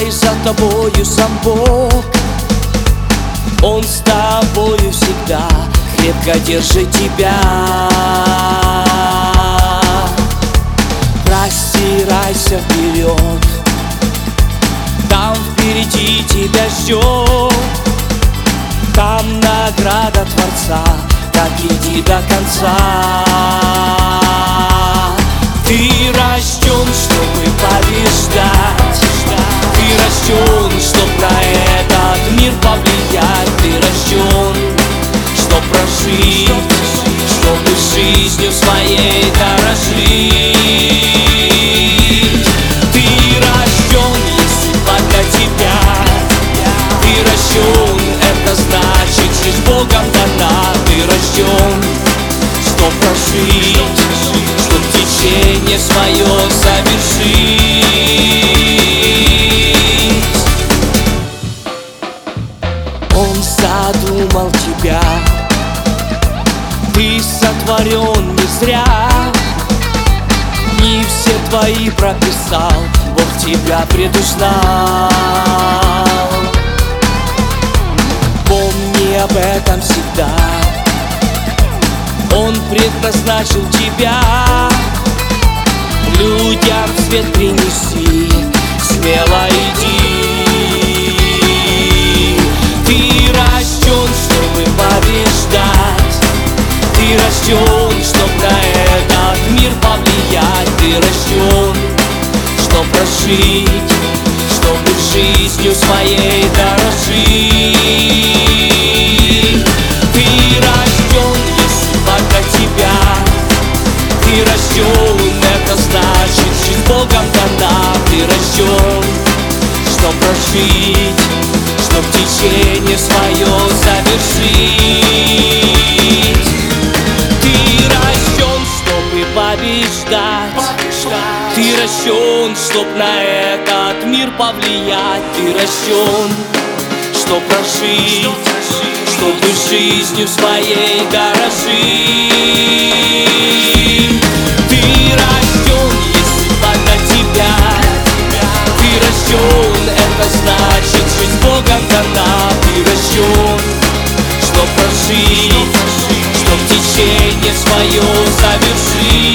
и за тобою сам Бог. Он с тобою всегда крепко держит тебя. Простирайся вперед, там впереди тебя ждет. Там награда Творца, так иди до конца. Ты рожден, чтобы побеждать. Ты рожден, чтоб на этот мир повлиять. Ты рожден, чтоб прожить, чтобы жизнью своей дорожить. Ты рожден, есть судьба для тебя. Ты рожден, это значит, жизнь Богом дана. Ты рожден, чтоб прожить, чтоб течение свое совершить. Он задумал тебя, ты сотворен не зря. Не все твои прописал, Бог тебя предузнал. Помни об этом всегда, Он предназначил тебя. Людям свет принеси, смело иди. Ты рожден, чтобы побеждать. Ты рожден, чтоб на этот мир повлиять. Ты рожден, чтоб прожить, чтобы жизнью своей дорожить. Ты рожден, есть судьба для тебя. Ты рожден, это значит, жизнь Богом дана. Ты рожден, чтоб прожить, чтоб течение свое завершить. Ты рожден, чтобы побеждать. Ты рожден, чтоб на этот мир повлиять. Ты рожден, чтоб прожить, чтобы жизнью своей дорожить. Ты рожден, есть судьба для тебя. Ты рожден, это значит, жизнь Богом дана. Ты рожден, чтоб прожить, чтоб течение свое завершить.